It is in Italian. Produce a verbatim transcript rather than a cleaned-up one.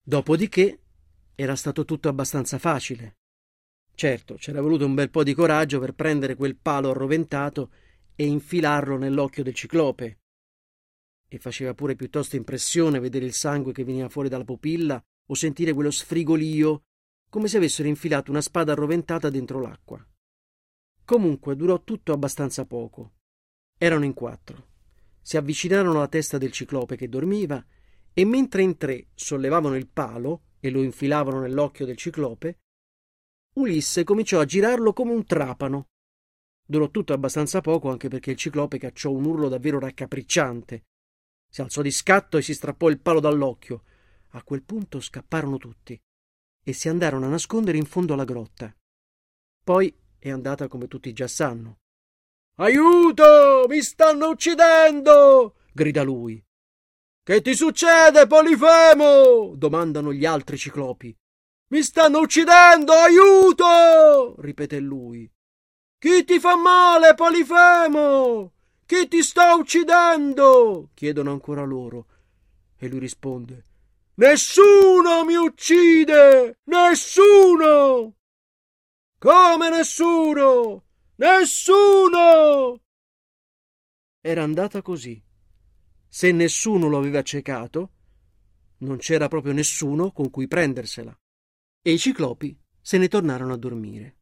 Dopodiché era stato tutto abbastanza facile. Certo, c'era voluto un bel po' di coraggio per prendere quel palo arroventato e infilarlo nell'occhio del ciclope. E faceva pure piuttosto impressione vedere il sangue che veniva fuori dalla pupilla o sentire quello sfrigolio, come se avessero infilato una spada arroventata dentro l'acqua. Comunque durò tutto abbastanza poco. Erano in quattro. Si avvicinarono alla testa del ciclope che dormiva e mentre in tre sollevavano il palo e lo infilavano nell'occhio del ciclope, Ulisse cominciò a girarlo come un trapano. Durò tutto abbastanza poco anche perché il ciclope cacciò un urlo davvero raccapricciante. Si alzò di scatto e si strappò il palo dall'occhio. A quel punto scapparono tutti e si andarono a nascondere in fondo alla grotta. Poi è andata come tutti già sanno. «Aiuto! Mi stanno uccidendo!» grida lui. «Che ti succede, Polifemo?» domandano gli altri ciclopi. «Mi stanno uccidendo! Aiuto!» ripete lui. «Chi ti fa male, Polifemo? Chi ti sta uccidendo?» chiedono ancora loro. E lui risponde: «Nessuno mi uccide! Nessuno!» «Come nessuno? Nessuno!» Era andata così. Se nessuno lo aveva accecato, non c'era proprio nessuno con cui prendersela. E i ciclopi se ne tornarono a dormire.